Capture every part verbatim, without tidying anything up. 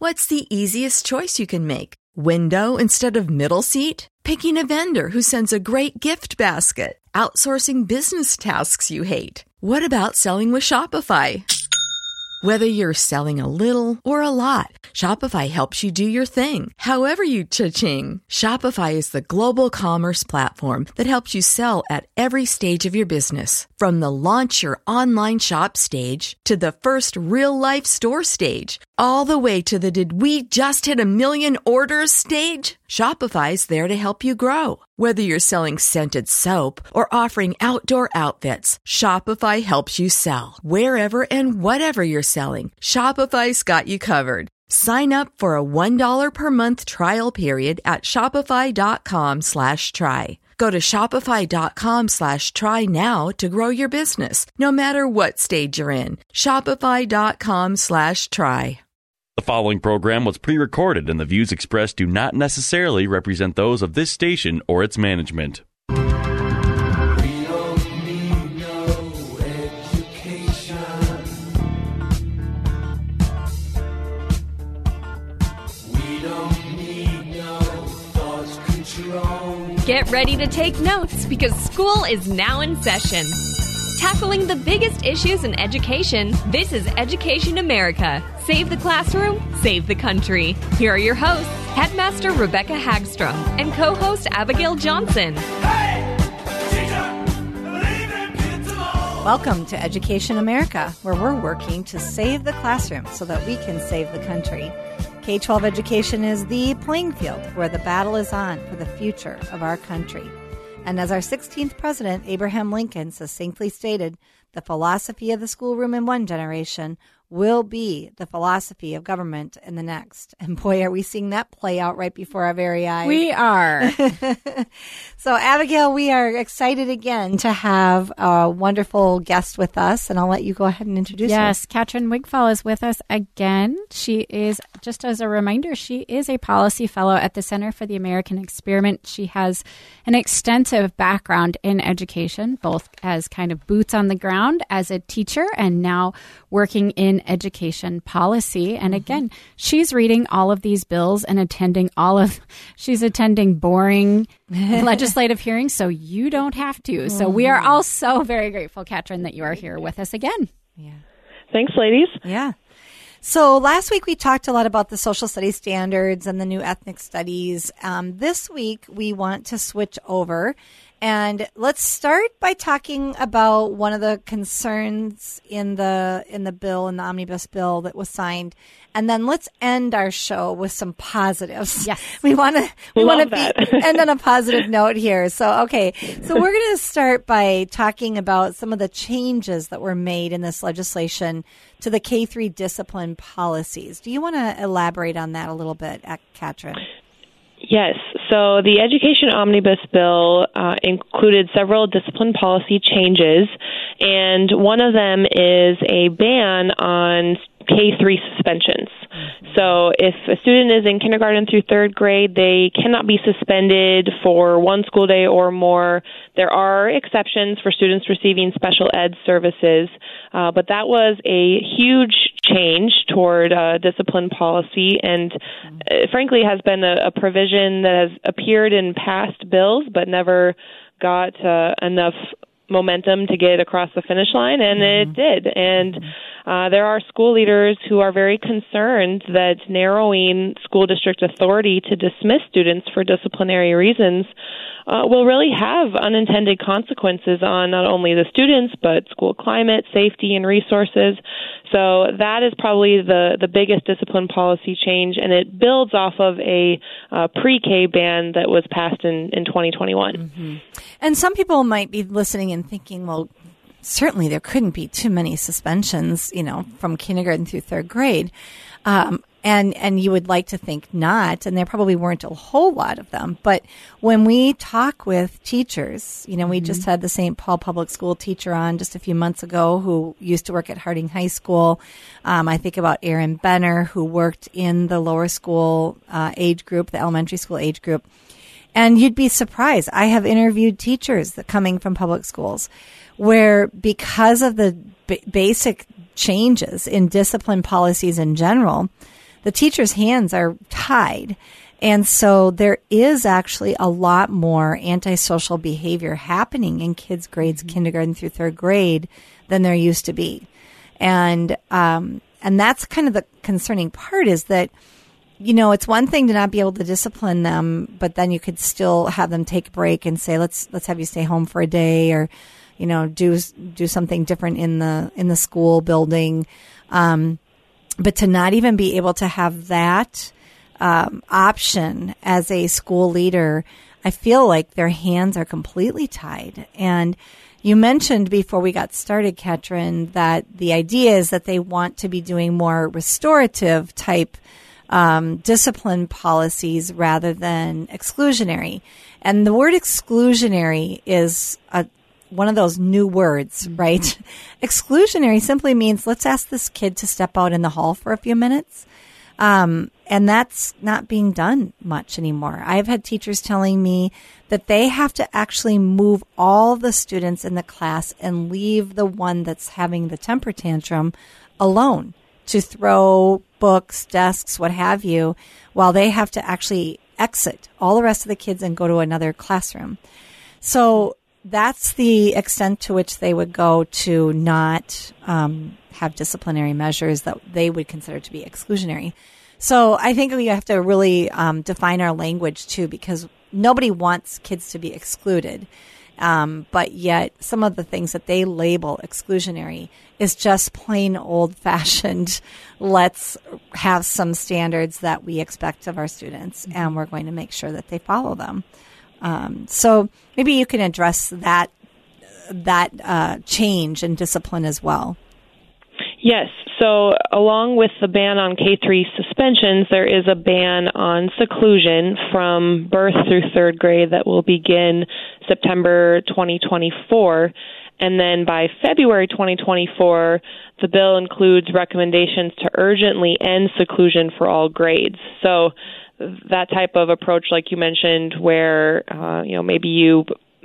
What's the easiest choice you can make? Window instead of middle seat? Picking a vendor who sends a great gift basket? Outsourcing business tasks you hate? What about selling with Shopify? Whether you're selling a little or a lot, Shopify helps you do your thing, however you cha-ching. Shopify is the global commerce platform that helps you sell at every stage of your business. From the launch your online shop stage to the first real-life store stage, all the way to the did we just hit a million orders stage. Shopify's there to help you grow. Whether you're selling scented soap or offering outdoor outfits, Shopify helps you sell. Wherever and whatever you're selling, Shopify's got you covered. Sign up for a one dollar per month trial period at shopify.com slash try. Go to shopify.com slash try now to grow your business, no matter what stage you're in. Shopify.com slash try. The following program was pre-recorded, and the views expressed do not necessarily represent those of this station or its management. We don't need no education. We don't need no thought control. Get ready to take notes because school is now in session. Tackling the biggest issues in education, this is Education America. Save the classroom, save the country. Here are your hosts, Headmaster Rebecca Hagstrom and co-host Abigail Johnson. Hey, teacher, believe in kids alone. Welcome to Education America, where we're working to save the classroom so that we can save the country. K twelve education is the playing field where the battle is on for the future of our country. And as our sixteenth president, Abraham Lincoln, succinctly stated, the philosophy of the schoolroom in one generation will be the philosophy of government in the next. And boy, are we seeing that play out right before our very eyes. We are. So, Abigail, we are excited again to have a wonderful guest with us, and I'll let you go ahead and introduce her. Yes, Katrin Wigfall is with us again. She is, just as a reminder, she is a policy fellow at the Center for the American Experiment. She has an extensive background in education, both as kind of boots on the ground as a teacher and now working in education policy. And again, she's reading all of these bills and attending all of, she's attending boring legislative hearings, so you don't have to. So we are all so very grateful, Katrin, that you are here with us again. Yeah. Thanks, ladies. Yeah. So last week we talked a lot about the social studies standards and the new ethnic studies. Um, this week we want to switch over, and let's start by talking about one of the concerns in the in the bill, in the omnibus bill that was signed, and then let's end our show with some positives. Yes, we want to we want to that. end on a positive note here. So okay, so we're going to start by talking about some of the changes that were made in this legislation to the K three discipline policies. Do you want to elaborate on that a little bit, Katrin? Yes. So the Education Omnibus Bill uh, included several discipline policy changes, and one of them is a ban on K three suspensions. So if a student is in kindergarten through third grade, they cannot be suspended for one school day or more. There are exceptions for students receiving special ed services, uh, but that was a huge change toward uh, discipline policy, and uh, frankly has been a, a provision that has appeared in past bills but never got uh, enough momentum to get across the finish line, and mm-hmm. it did. And uh, there are school leaders who are very concerned that narrowing school district authority to dismiss students for disciplinary reasons uh, will really have unintended consequences on not only the students, but school climate, safety, and resources. So that is probably the, the biggest discipline policy change, and it builds off of a uh, pre-K ban that was passed in, in twenty twenty-one. Mm-hmm. And some people might be listening and thinking, well, certainly there couldn't be too many suspensions, you know, from kindergarten through third grade. Um, and, and you would like to think not, and there probably weren't a whole lot of them. But when we talk with teachers, you know, we mm-hmm. just had the Saint Paul Public School teacher on just a few months ago who used to work at Harding High School. Um, I think about Aaron Benner, who worked in the lower school uh, age group, the elementary school age group. And you'd be surprised. I have interviewed teachers that coming from public schools where because of the b- basic changes in discipline policies in general, the teacher's hands are tied. And so there is actually a lot more antisocial behavior happening in kids' grades, mm-hmm. kindergarten through third grade, than there used to be. And um, and that's kind of the concerning part, is that, you know, it's one thing to not be able to discipline them, but then you could still have them take a break and say, let's let's have you stay home for a day, or, you know, do do something different in the in the school building. Um, but to not even be able to have that um, option as a school leader, I feel like their hands are completely tied. And you mentioned before we got started, Katrin, that the idea is that they want to be doing more restorative type um, discipline policies rather than exclusionary. And the word exclusionary is a, one of those new words, right? Exclusionary simply means, let's ask this kid to step out in the hall for a few minutes. Um, and that's not being done much anymore. I've had teachers telling me that they have to actually move all the students in the class and leave the one that's having the temper tantrum alone to throw books, desks, what have you, while they have to actually exit all the rest of the kids and go to another classroom. So that's the extent to which they would go to not um, have disciplinary measures that they would consider to be exclusionary. So I think we have to really um, define our language, too, because nobody wants kids to be excluded. Um, but yet some of the things that they label exclusionary is just plain old-fashioned, let's have some standards that we expect of our students, mm-hmm. and we're going to make sure that they follow them. Um, so maybe you can address that that uh, change in discipline as well. Yes. So along with the ban on K three suspensions, there is a ban on seclusion from birth through third grade that will begin September twenty twenty-four. And then by February twenty twenty-four, the bill includes recommendations to urgently end seclusion for all grades. So that type of approach, like you mentioned, where, uh, you know, maybe you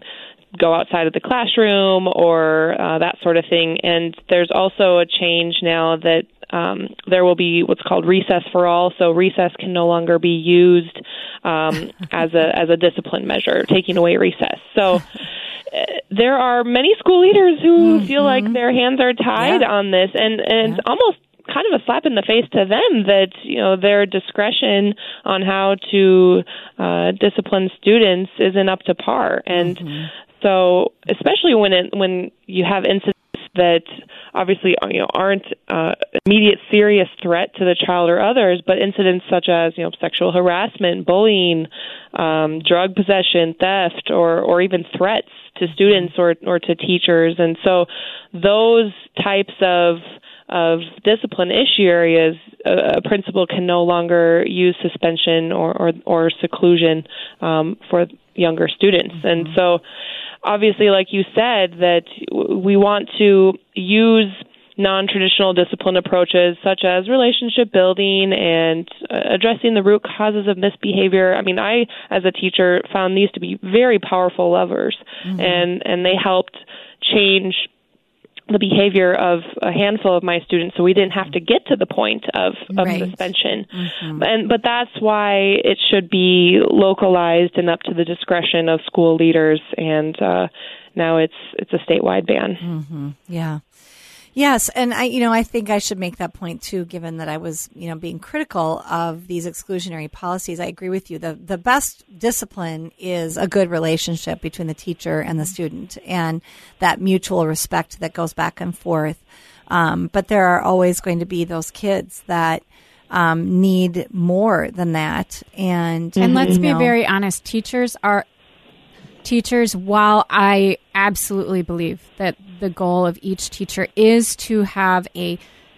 go outside of the classroom or uh, that sort of thing. And there's also a change now that um, there will be what's called recess for all. So recess can no longer be used um, as a as a discipline measure, taking away recess. So uh, there are many school leaders who mm-hmm. feel like their hands are tied yeah. on this, and, and yeah. it's almost kind of a slap in the face to them that, you know, their discretion on how to uh, discipline students isn't up to par. And mm-hmm. so, especially when it, when you have incidents that obviously, you know, aren't uh, immediate serious threat to the child or others, but incidents such as, you know, sexual harassment, bullying, um, drug possession, theft, or or even threats to students or or to teachers, and so those types of of discipline issue areas, a, a principal can no longer use suspension or, or, or seclusion um, for younger students. Mm-hmm. And so, obviously, like you said, that we want to use non-traditional discipline approaches such as relationship building and uh, addressing the root causes of misbehavior. I mean, I, as a teacher, found these to be very powerful levers, mm-hmm. and, and they helped change the behavior of a handful of my students, so we didn't have to get to the point of, of right. suspension. Mm-hmm. And but that's why it should be localized and up to the discretion of school leaders. And uh, now it's it's a statewide ban. Mm-hmm. Yeah. Yes, and I, you know, I think I should make that point too, given that I was, you know, being critical of these exclusionary policies. I agree with you. The the best discipline is a good relationship between the teacher and the student, and that mutual respect that goes back and forth. Um, but there are always going to be those kids that um, need more than that. And and let's you be know, very honest, teachers are. Teachers, while I absolutely believe that the goal of each teacher is to have a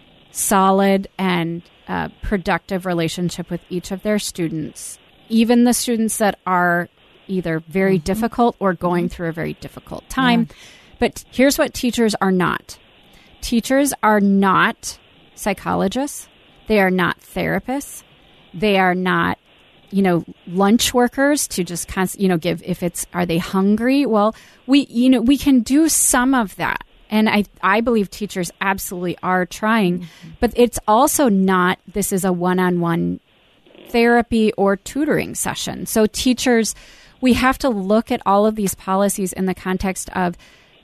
solid and uh, productive relationship with each of their students, even the students that are either very mm-hmm. difficult or going through a very difficult time. Yeah. But here's what teachers are not. Teachers are not psychologists. They are not therapists. They are not you know, lunch workers to just const- you know, give, if it's, are they hungry? Well, we, you know, we can do some of that. And I, I believe teachers absolutely are trying, mm-hmm. but it's also not, this is a one-on-one therapy or tutoring session. So teachers, we have to look at all of these policies in the context of,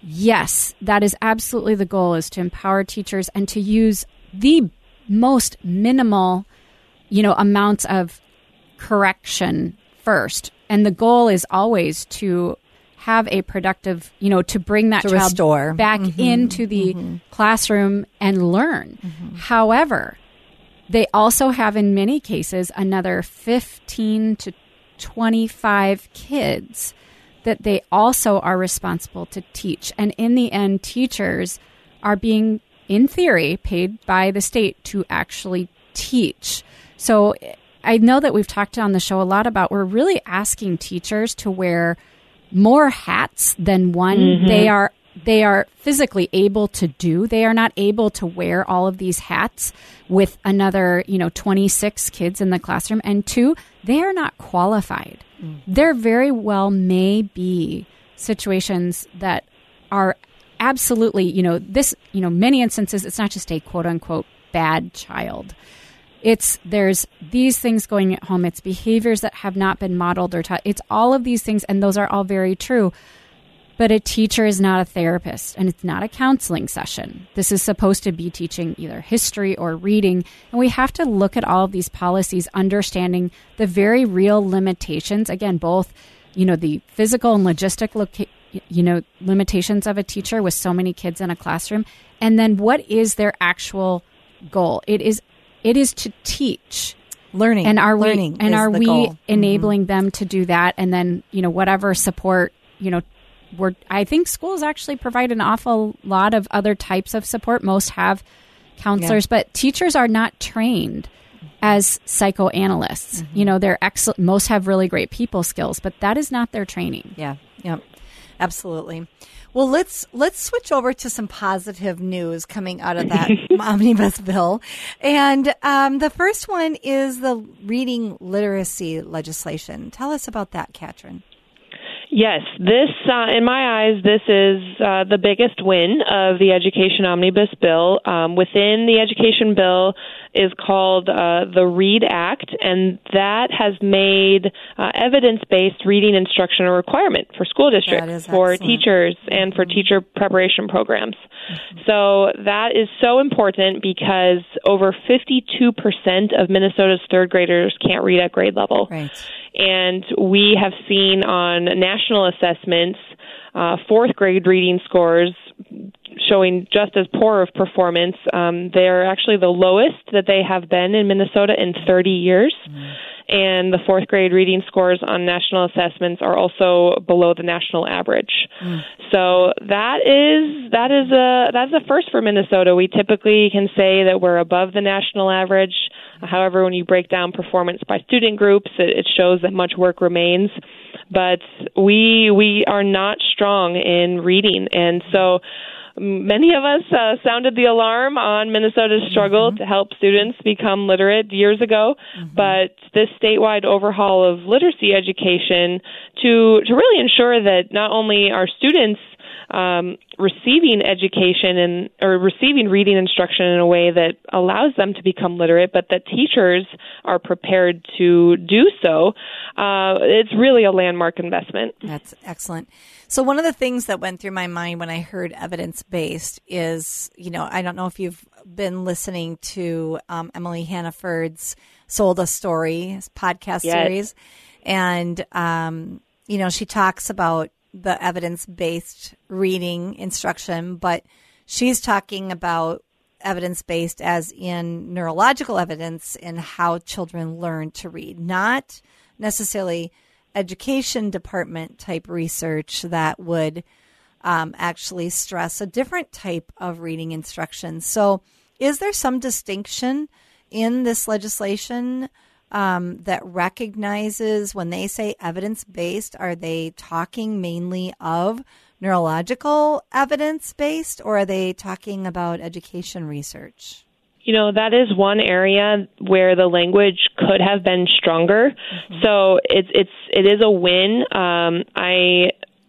yes, that is absolutely the goal, is to empower teachers and to use the most minimal, you know, amounts of correction first. And the goal is always to have a productive, you know, to bring that to child restore. back mm-hmm. into the mm-hmm. classroom and learn. Mm-hmm. However, they also have in many cases another fifteen to twenty-five kids that they also are responsible to teach. And in the end, teachers are being, in theory, paid by the state to actually teach. So I know that we've talked on the show a lot about, we're really asking teachers to wear more hats than one. Mm-hmm. They are they are physically able to do. They are not able to wear all of these hats with another, you know, twenty-six kids in the classroom. And two, they are not qualified. Mm-hmm. There very well may be situations that are absolutely, you know, this, you know, many instances, it's not just a quote unquote bad child. It's, there's these things going at home. It's behaviors that have not been modeled or taught. It's all of these things, and those are all very true. But a teacher is not a therapist, and it's not a counseling session. This is supposed to be teaching either history or reading, and we have to look at all of these policies, understanding the very real limitations. Again, both, you know, the physical and logistic, loca- you know, limitations of a teacher with so many kids in a classroom, and then what is their actual goal? It is It is to teach learning, and are learning we and is are the we goal. enabling mm-hmm. them to do that? And then, you know, whatever support, you know, we're I think schools actually provide an awful lot of other types of support. Most have counselors, yeah. but teachers are not trained as psychoanalysts. Mm-hmm. You know, they're excellent. Most have really great people skills, but that is not their training. Yeah. Yeah. Absolutely. Well, let's let's switch over to some positive news coming out of that omnibus bill. And um, the first one is the reading literacy legislation. Tell us about that, Katrin. Yes, this, uh, in my eyes, this is uh, the biggest win of the Education Omnibus Bill. Um, within the Education Bill is called uh, the READ Act, and that has made uh, evidence-based reading instruction a requirement for school districts, for teachers, and for teacher preparation programs. Mm-hmm. So that is so important because over fifty-two percent of Minnesota's third graders can't read at grade level. Right. And we have seen on national assessments, uh, fourth grade reading scores showing just as poor of performance. Um, they're actually the lowest that they have been in Minnesota in thirty years. Mm. And the fourth grade reading scores on national assessments are also below the national average. Mm. So that is that is a that's a first for Minnesota. We typically can say that we're above the national average. However, when you break down performance by student groups, it, it shows that much work remains. But we we are not strong in reading, and so many of us uh, sounded the alarm on Minnesota's struggle mm-hmm. to help students become literate years ago. Mm-hmm. But this statewide overhaul of literacy education to to really ensure that not only are students um, receiving education and or receiving reading instruction in a way that allows them to become literate, but that teachers are prepared to do so, uh, it's really a landmark investment. That's excellent. So one of the things that went through my mind when I heard evidence-based is, you know, I don't know if you've been listening to um, Emily Hannaford's Sold a Story podcast yes. series. And, um, you know, she talks about the evidence-based reading instruction, but she's talking about evidence-based as in neurological evidence in how children learn to read, not necessarily education department type research that would um, actually stress a different type of reading instruction. So is there some distinction in this legislation um, that recognizes when they say evidence-based, are they talking mainly of neurological evidence-based, or are they talking about education research? You know, that is one area where the language could have been stronger. Mm-hmm. So it's it's it is a win. Um, I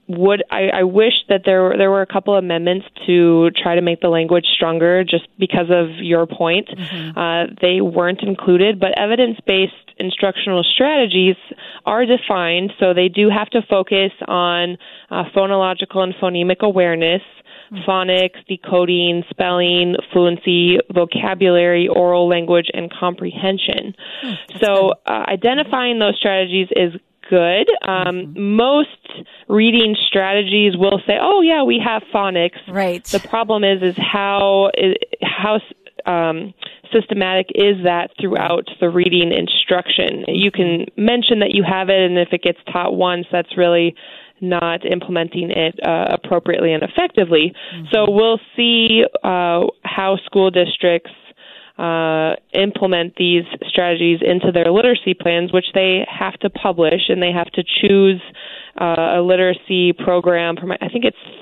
would I, I wish that there were, there were a couple amendments to try to make the language stronger just because of your point. Mm-hmm. Uh, they weren't included, but evidence-based instructional strategies are defined, so they do have to focus on uh, phonological and phonemic awareness, mm-hmm. phonics, decoding, spelling, fluency, vocabulary, oral language, and comprehension. Mm-hmm. So uh, identifying those strategies is good. Um, mm-hmm. Most reading strategies will say, "Oh, yeah, we have phonics." Right. The problem is, is how how um, systematic is that throughout the reading instruction? You can mention that you have it, and if it gets taught once, that's really not implementing it uh, appropriately and effectively. Mm-hmm. So we'll see uh, how school districts Uh, implement these strategies into their literacy plans, which they have to publish, and they have to choose uh, a literacy program from, I think it's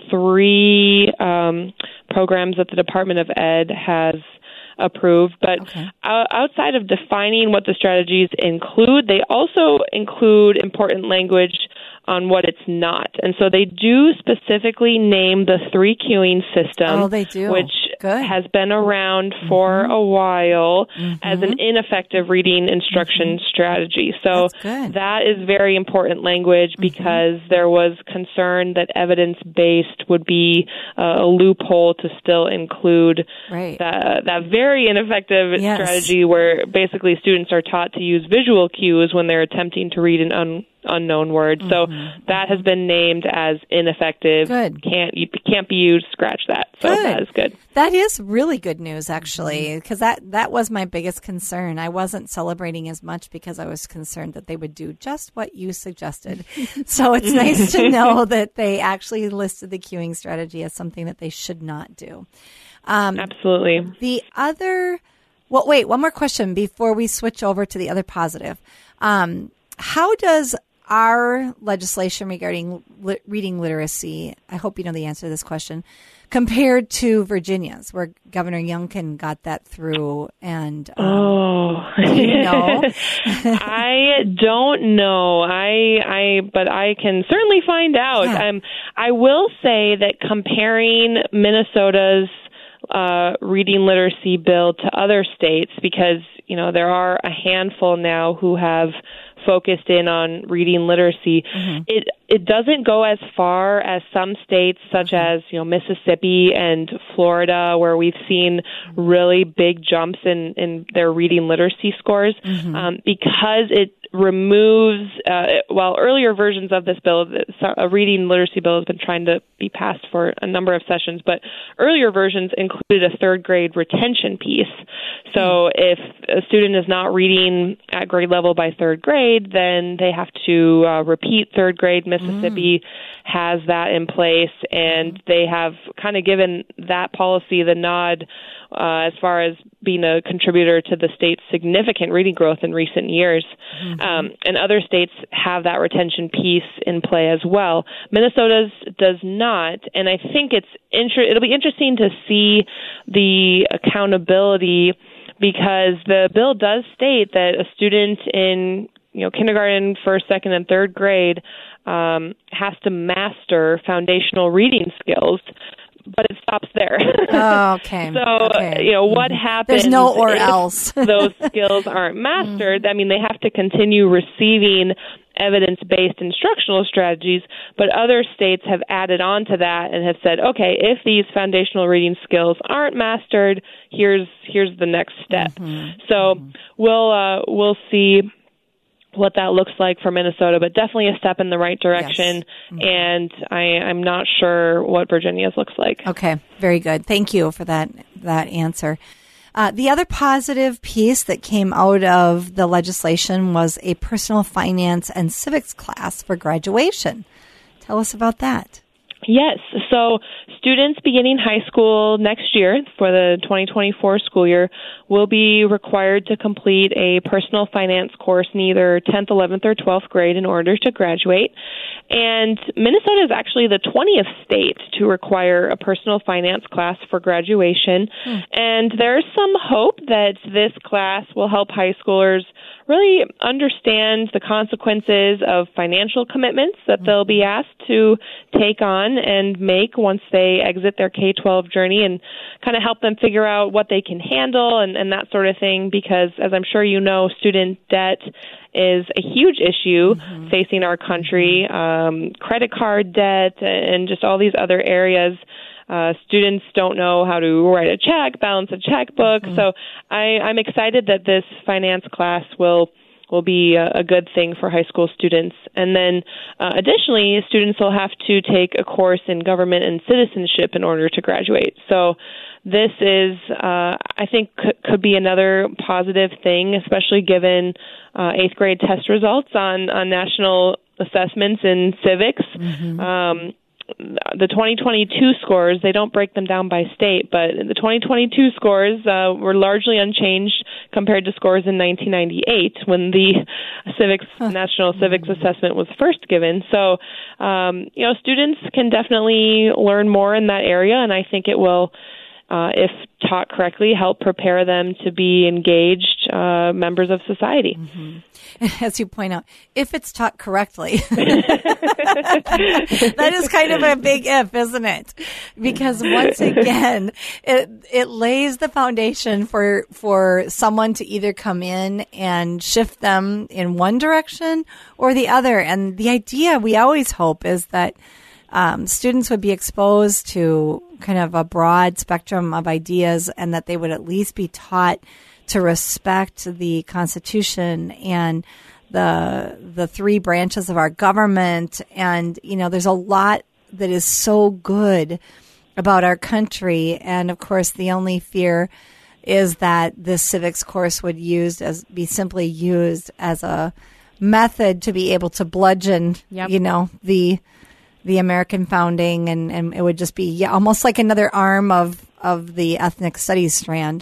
three um, programs that the Department of Ed has approved. But okay. outside of defining what the strategies include, they also include important language on what it's not. And so they do specifically name the three cueing system, oh, they do. which Good. has been around for mm-hmm. a while mm-hmm. as an ineffective reading instruction mm-hmm. strategy. So that is very important language mm-hmm. because there was concern that evidence-based would be uh, a loophole to still include right. that, that very ineffective yes. strategy where basically students are taught to use visual cues when they're attempting to read an un- unknown word. Mm-hmm. So that has been named as ineffective. Good. Can't you can't be used. Scratch that. So good. that is good. That is really good news, actually, because that that was my biggest concern. I wasn't celebrating as much because I was concerned that they would do just what you suggested. So it's nice to know that they actually listed the cueing strategy as something that they should not do. Um, Absolutely. The other, well, wait, one more question before we switch over to the other positive. Um, how does our legislation regarding li- reading literacy, I hope you know the answer to this question, compared to Virginia's, where Governor Youngkin got that through? And um, oh, you know, I don't know. I, I, but I can certainly find out. Yeah. Um, I will say that comparing Minnesota's uh, reading literacy bill to other states, because you know there are a handful now who have focused in on reading literacy. Mm-hmm. It it doesn't go as far as some states, such as you know Mississippi and Florida, where we've seen really big jumps in, in their reading literacy scores, mm-hmm. um, because it removes. Uh, while earlier versions of this bill, a reading literacy bill has been trying to be passed for a number of sessions, but earlier versions included a third grade retention piece. So mm-hmm. if a student is not reading at grade level by third grade, then they have to uh, repeat third grade. Mississippi mm. has that in place, and they have kind of given that policy the nod uh, as far as being a contributor to the state's significant reading growth in recent years. Mm-hmm. Um, and other states have that retention piece in play as well. Minnesota's does not, and I think it's inter- it'll be interesting to see the accountability, because the bill does state that a student in you know kindergarten, first, second, and third grade um, has to master foundational reading skills, but it stops there. Oh, okay. so okay. you know what mm-hmm. happens? There's no or if else. those skills aren't mastered. I mean, they have to continue receiving evidence-based instructional strategies, but other states have added on to that and have said, okay, if these foundational reading skills aren't mastered, here's here's the next step. Mm-hmm. So mm-hmm. we'll uh, we'll see what that looks like for Minnesota, but definitely a step in the right direction. Yes. Mm-hmm. And I, I'm not sure what Virginia's looks like. Okay, very good. Thank you for that that answer. Uh, the other positive piece that came out of the legislation was a personal finance and civics class for graduation. Tell us about that. Yes. So students beginning high school next year for the twenty twenty-four school year will be required to complete a personal finance course in either tenth, eleventh, or twelfth grade in order to graduate. And Minnesota is actually the twentieth state to require a personal finance class for graduation. Hmm. And there's some hope that this class will help high schoolers really understand the consequences of financial commitments that they'll be asked to take on and make once they exit their K twelve journey, and kind of help them figure out what they can handle and, and that sort of thing, because as I'm sure you know, student debt is a huge issue mm-hmm. facing our country. Um, credit card debt and just all these other areas. Uh, students don't know how to write a check, balance a checkbook. Mm-hmm. So I, I'm excited that this finance class will will be a, a good thing for high school students. And then uh, additionally, students will have to take a course in government and citizenship in order to graduate. So this is, uh, I think, c- could be another positive thing, especially given uh, eighth grade test results on, on national assessments in civics. Mm-hmm. Um, the twenty twenty-two scores, they don't break them down by state, but the twenty twenty-two scores uh, were largely unchanged compared to scores in nineteen ninety-eight when the civics National Civics Assessment was first given. So, um, you know, students can definitely learn more in that area, and I think it will, uh, if taught correctly, help prepare them to be engaged uh, members of society. Mm-hmm. As you point out, if it's taught correctly. That is kind of a big if, isn't it? Because once again, it it lays the foundation for for someone to either come in and shift them in one direction or the other. And the idea, we always hope, is that um, students would be exposed to kind of a broad spectrum of ideas, and that they would at least be taught to respect the Constitution and the the three branches of our government. And, you know, there's a lot that is so good about our country. And, of course, the only fear is that this civics course would used as be simply used as a method to be able to bludgeon, yep. you know, the the American founding, and, and it would just be yeah, almost like another arm of, of the ethnic studies strand.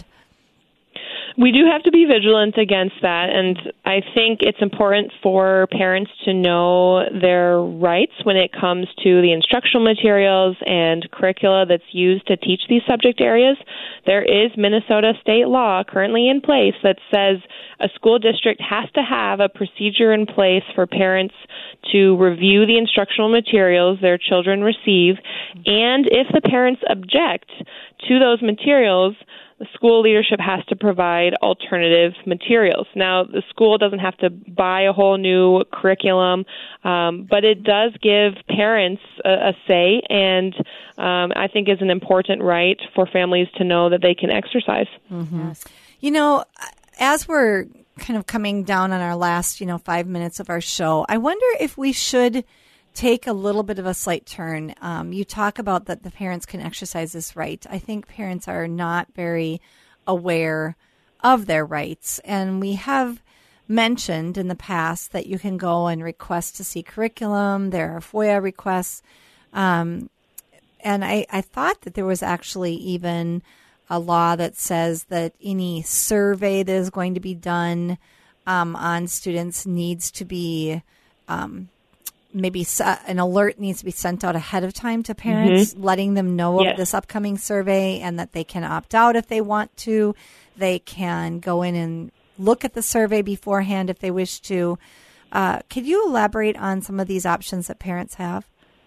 We do have to be vigilant against that, and I think it's important for parents to know their rights when it comes to the instructional materials and curricula that's used to teach these subject areas. There is Minnesota state law currently in place that says a school district has to have a procedure in place for parents to review the instructional materials their children receive, and if the parents object to those materials, the school leadership has to provide alternative materials. Now, the school doesn't have to buy a whole new curriculum, um, but it does give parents a, a say, and um, I think is an important right for families to know that they can exercise. Mm-hmm. You know, as we're kind of coming down on our last, you know, five minutes of our show, I wonder if we should take a little bit of a slight turn. Um, you talk about that the parents can exercise this right. I think parents are not very aware of their rights. And we have mentioned in the past that you can go and request to see curriculum. There are FOIA requests. Um, and I, I thought that there was actually even a law that says that any survey that is going to be done um, on students needs to be um, maybe an alert needs to be sent out ahead of time to parents, mm-hmm. letting them know yes. of this upcoming survey, and that they can opt out if they want to. They can go in and look at the survey beforehand if they wish to. Uh, could you elaborate on some of these options that parents have?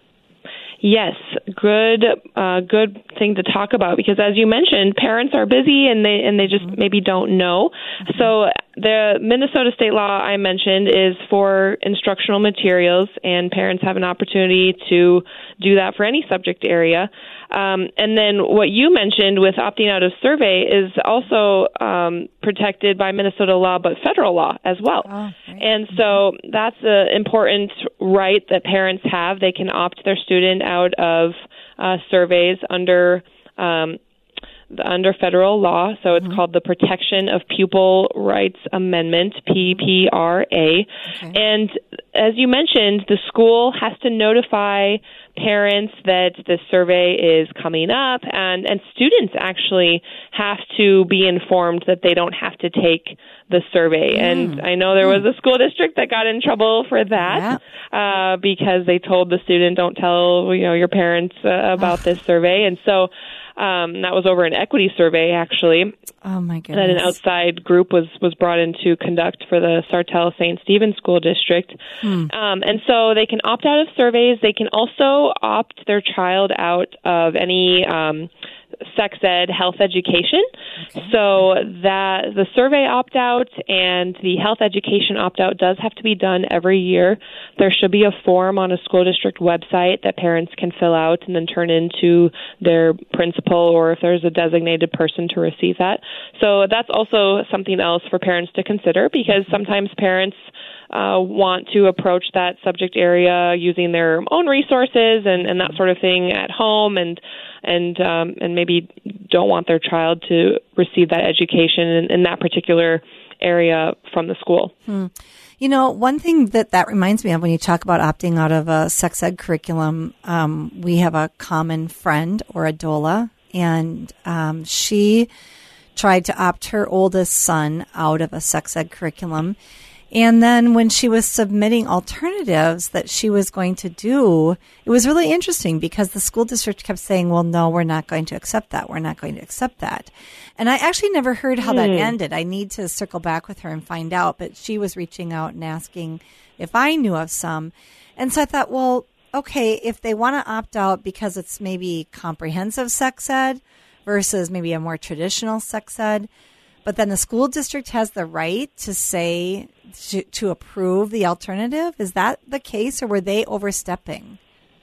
Yes, good, uh, good thing to talk about, because as you mentioned, parents are busy and they and they just mm-hmm. maybe don't know. Mm-hmm. So the Minnesota state law I mentioned is for instructional materials, and parents have an opportunity to do that for any subject area. Um, and then what you mentioned with opting out of survey is also um, protected by Minnesota law, but federal law as well. Oh, right. And so that's an important right that parents have. They can opt their student out of uh, surveys under um, under federal law. So it's mm-hmm. called the Protection of Pupil Rights Amendment, P P R A. Okay. And as you mentioned, the school has to notify parents that the survey is coming up, and, and students actually have to be informed that they don't have to take the survey. Mm. And I know there was a school district that got in trouble for that yeah. uh, because they told the student, don't tell you know your parents uh, about this survey. And so Um, that was over an equity survey, actually. Oh, my goodness. That an outside group was, was brought in to conduct for the Sartell Saint Stephen School District. Hmm. Um, and so they can opt out of surveys. They can also opt their child out of any um, sex ed health education. Okay. So that the survey opt-out and the health education opt-out does have to be done every year. There should be a form on a school district website that parents can fill out and then turn into their principal, or if there's a designated person to receive that. So that's also something else for parents to consider, because sometimes parents uh, want to approach that subject area using their own resources and, and that sort of thing at home, and and um, and maybe don't want their child to receive that education in, in that particular area from the school. Hmm. You know, one thing that that reminds me of when you talk about opting out of a sex ed curriculum, um, we have a common friend, or Adola, and um, she tried to opt her oldest son out of a sex ed curriculum. And then when she was submitting alternatives that she was going to do, it was really interesting because the school district kept saying, well, no, we're not going to accept that. We're not going to accept that. And I actually never heard how mm. that ended. I need to circle back with her and find out. But she was reaching out and asking if I knew of some. And so I thought, well, okay, if they want to opt out because it's maybe comprehensive sex ed versus maybe a more traditional sex ed, but then the school district has the right to say, to, to approve the alternative. Is that the case, or were they overstepping?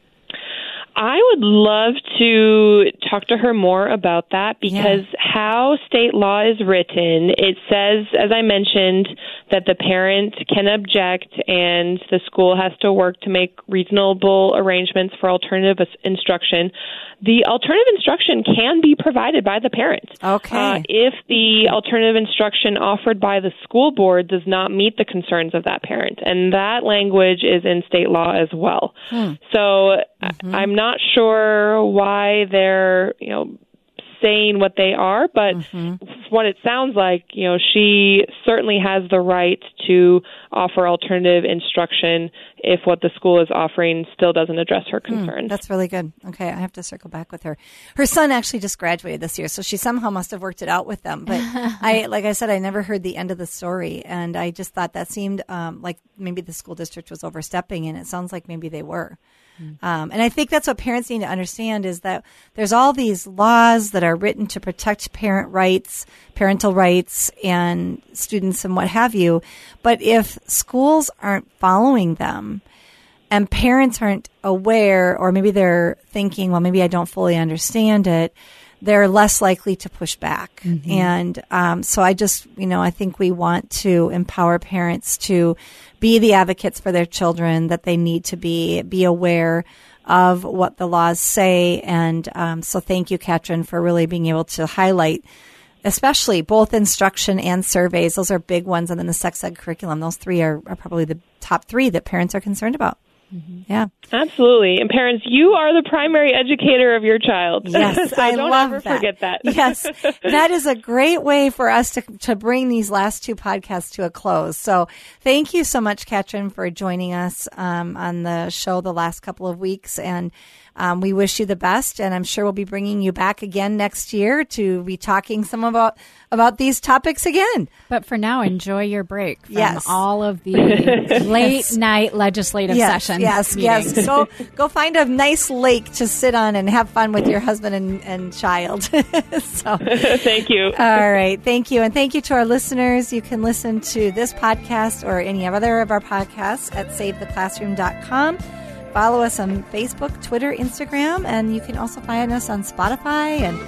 I would love to talk to her more about that, because yeah. how state law is written, it says, as I mentioned, that the parent can object and the school has to work to make reasonable arrangements for alternative instruction. The alternative instruction can be provided by the parent. Okay. Uh, if the alternative instruction offered by the school board does not meet the concerns of that parent. And that language is in state law as well. Hmm. So mm-hmm. I'm not sure why they're, you know, saying what they are, but mm-hmm. what it sounds like, you know, she certainly has the right to offer alternative instruction if what the school is offering still doesn't address her concerns. Mm, that's really good. Okay, I have to circle back with her. Her son actually just graduated this year, so she somehow must have worked it out with them. But I, like I said, I never heard the end of the story, and I just thought that seemed um, like maybe the school district was overstepping, and it sounds like maybe they were. Um, and I think that's what parents need to understand, is that there's all these laws that are written to protect parent rights, parental rights, and students and what have you. But if schools aren't following them and parents aren't aware, or maybe they're thinking, well, maybe I don't fully understand it, they're less likely to push back. Mm-hmm. And um, so I just, you know, I think we want to empower parents to be the advocates for their children that they need to be, be aware of what the laws say. And um, so thank you, Katrin, for really being able to highlight, especially both instruction and surveys. Those are big ones. And then the sex ed curriculum. Those three are, are probably the top three that parents are concerned about. Mm-hmm. Yeah, absolutely. And parents, you are the primary educator of your child. Yes, so I don't love ever that. forget that. Yes, that is a great way for us to to bring these last two podcasts to a close. So thank you so much, Katrin, for joining us um, on the show the last couple of weeks. And um, we wish you the best. And I'm sure we'll be bringing you back again next year to be talking some about about these topics again. But for now, enjoy your break from yes. all of the late yes. night legislative yes, sessions. Yes, meetings. yes. Go go find a nice lake to sit on and have fun with your husband and, and child. so, thank you. All right. Thank you. And thank you to our listeners. You can listen to this podcast or any other of our podcasts at save the classroom dot com. Follow us on Facebook, Twitter, Instagram, and you can also find us on Spotify and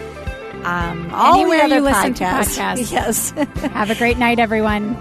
um, all anywhere the other you listen podcasts. to podcasts. Yes. Have a great night, everyone.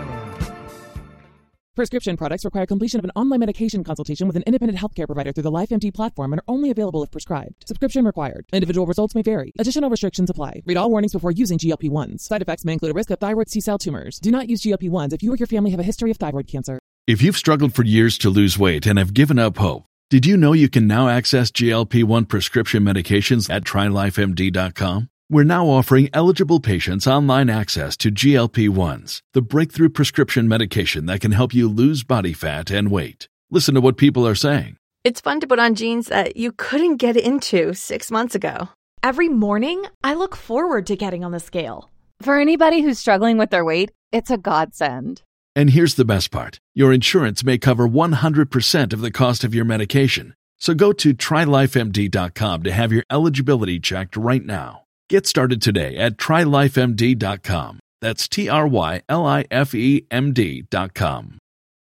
Prescription products require completion of an online medication consultation with an independent healthcare provider through the LifeMD platform and are only available if prescribed. Subscription required. Individual results may vary. Additional restrictions apply. Read all warnings before using G L P ones. Side effects may include a risk of thyroid C-cell tumors. Do not use G L P ones if you or your family have a history of thyroid cancer. If you've struggled for years to lose weight and have given up hope, did you know you can now access G L P one prescription medications at try life M D dot com? We're now offering eligible patients online access to G L P ones, the breakthrough prescription medication that can help you lose body fat and weight. Listen to what people are saying. It's fun to put on jeans that you couldn't get into six months ago. Every morning, I look forward to getting on the scale. For anybody who's struggling with their weight, it's a godsend. And here's the best part. Your insurance may cover one hundred percent of the cost of your medication. So go to try life M D dot com to have your eligibility checked right now. Get started today at try life M D dot com. That's T R Y L I F E M D dot com.